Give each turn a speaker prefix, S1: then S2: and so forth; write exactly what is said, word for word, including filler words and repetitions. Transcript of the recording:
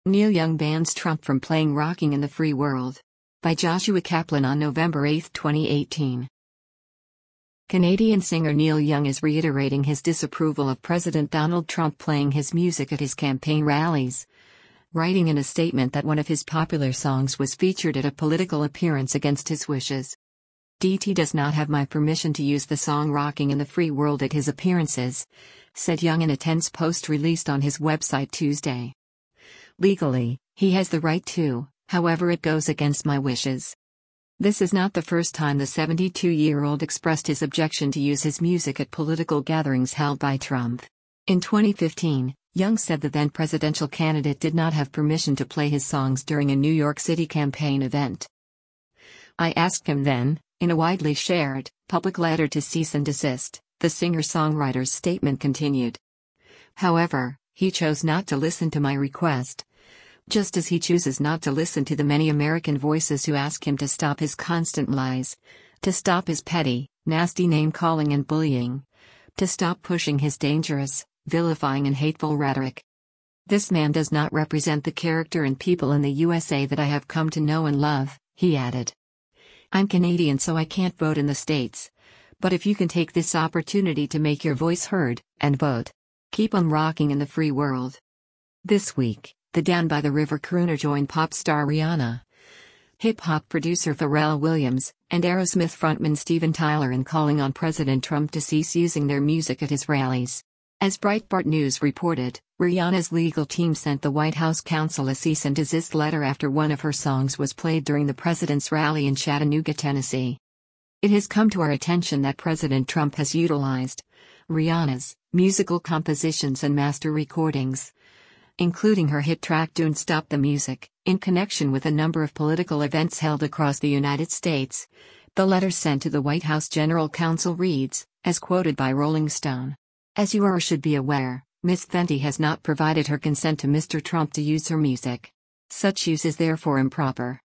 S1: Neil Young bans Trump from playing Rocking in the Free World. By Joshua Kaplan on November eighth, twenty eighteen. Canadian singer Neil Young is reiterating his disapproval of President Donald Trump playing his music at his campaign rallies, writing in a statement that one of his popular songs was featured at a political appearance against his wishes. D T does not have my permission to use the song Rocking in the Free World at his appearances, said Young in a tense post released on his website Tuesday. Legally, he has the right to, however it goes against my wishes. This is not the first time the seventy-two-year-old expressed his objection to use his music at political gatherings held by Trump. In twenty fifteen, Young said the then presidential candidate did not have permission to play his songs during a New York City campaign event. I asked him then, in a widely shared, public letter to cease and desist, the singer-songwriter's statement continued. However, he chose not to listen to my request, just as he chooses not to listen to the many American voices who ask him to stop his constant lies, to stop his petty, nasty name-calling and bullying, to stop pushing his dangerous, vilifying and hateful rhetoric. This man does not represent the character and people in the U S A that I have come to know and love, he added. I'm Canadian, so I can't vote in the States, but if you can take this opportunity to make your voice heard, and vote, keep on rocking in the free world. This week, the Down by the River crooner joined pop star Rihanna, hip-hop producer Pharrell Williams, and Aerosmith frontman Steven Tyler in calling on President Trump to cease using their music at his rallies. As Breitbart News reported, Rihanna's legal team sent the White House counsel a cease and desist letter after one of her songs was played during the president's rally in Chattanooga, Tennessee. It has come to our attention that President Trump has utilized Rihanna's musical compositions and master recordings, including her hit track Don't Stop the Music, in connection with a number of political events held across the United States. The letter sent to the White House General Counsel reads, as quoted by Rolling Stone. As you are or should be aware, Miz Fenty has not provided her consent to Mister Trump to use her music. Such use is therefore improper.